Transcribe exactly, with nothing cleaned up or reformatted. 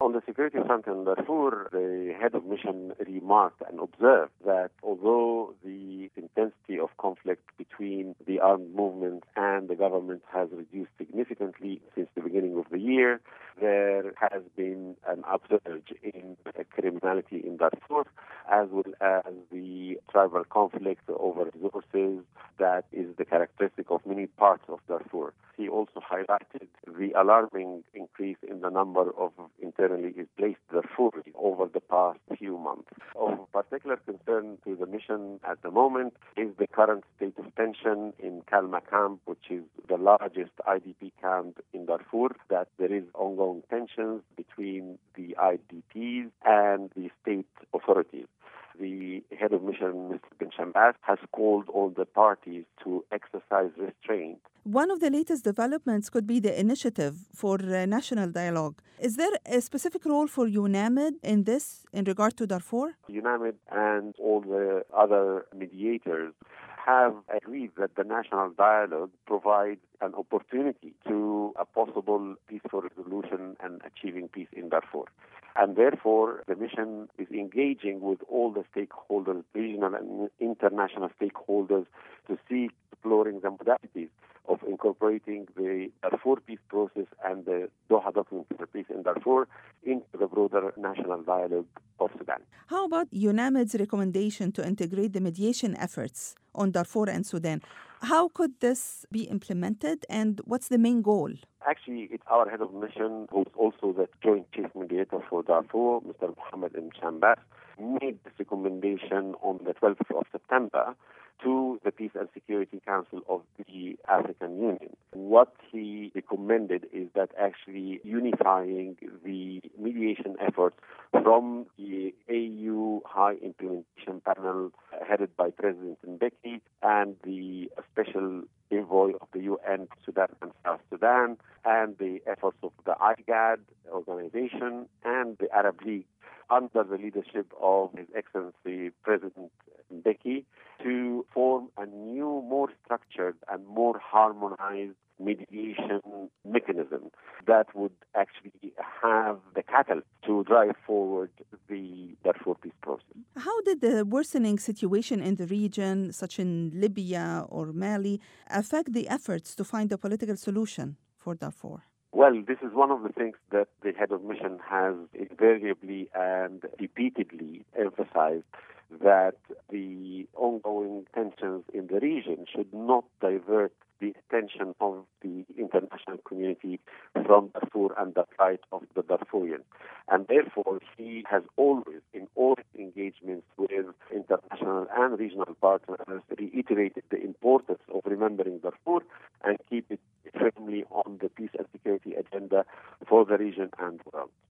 On the security front in Darfur, the head of mission remarked and observed that although the intensity of conflict between the armed movement and the government has reduced significantly since the beginning of the year, there has been an upsurge in criminality in Darfur, as well as the tribal conflict over resources that is the characteristic of many parts of Darfur. He also highlighted the alarming increase in the number of internally displaced Darfuris over the past few months. Of particular concern to the mission at the moment is the current state of tension in Kalma camp, which is the largest I D P camp in Darfur, that there is ongoing tensions between the I D Ps and the state authorities. The head of mission, Mister bin Shambas, has called on the parties to exercise restraint. One of the latest developments could be the initiative for uh, national dialogue. Is there a specific role for UNAMID in this in regard to Darfur? UNAMID and all the other mediators have agreed that the national dialogue provides an opportunity to a possible peaceful resolution and achieving peace in Darfur. And therefore, the mission is engaging with all the stakeholders, regional and international stakeholders, to seek exploring the modalities of incorporating the Darfur peace process and the Doha document for peace in Darfur into the broader national dialogue of Sudan. How about UNAMID's recommendation to integrate the mediation efforts on Darfur and Sudan? How could this be implemented, and what's the main goal? Actually, it's our head of mission, who is also the joint chief mediator for Darfur, Mister Mohammed bin Shambas, made this recommendation on the twelfth of September to the Peace and Security Council of the African Union. What he recommended is that actually unifying the mediation efforts from the A U High Implementation Panel headed by President Mbeki and the Special Envoy of the U N to Sudan and South Sudan, and the efforts of the I GAD organization and the Arab League under the leadership of His Excellency President Mbeki to form a new, more structured and more harmonized mediation mechanism that would actually have the catalyst to drive forward the Darfur peace process. How did the worsening situation in the region, such in Libya or Mali, affect the efforts to find a political solution for Darfur? Well, this is one of the things that the head of mission has invariably and repeatedly emphasized, that the ongoing tensions in the region should not divert the attention of the international community from Darfur and the plight of the Darfurians. And therefore, he has always, in all his engagements with international and regional partners, reiterated the importance of remembering Darfur and keep it firmly on the peace and security agenda for the region and the world.